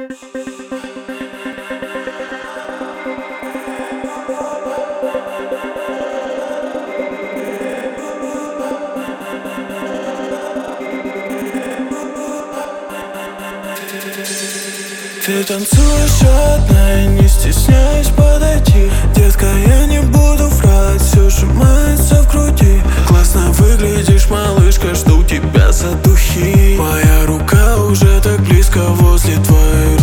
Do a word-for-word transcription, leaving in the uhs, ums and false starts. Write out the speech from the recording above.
Ты танцуешь одна, не стесняясь подойти. Детка, я не буду врать, все сжимается в груди. Классно выглядишь, малышка, что у тебя за духи? Моя рука уже так близко возле твоей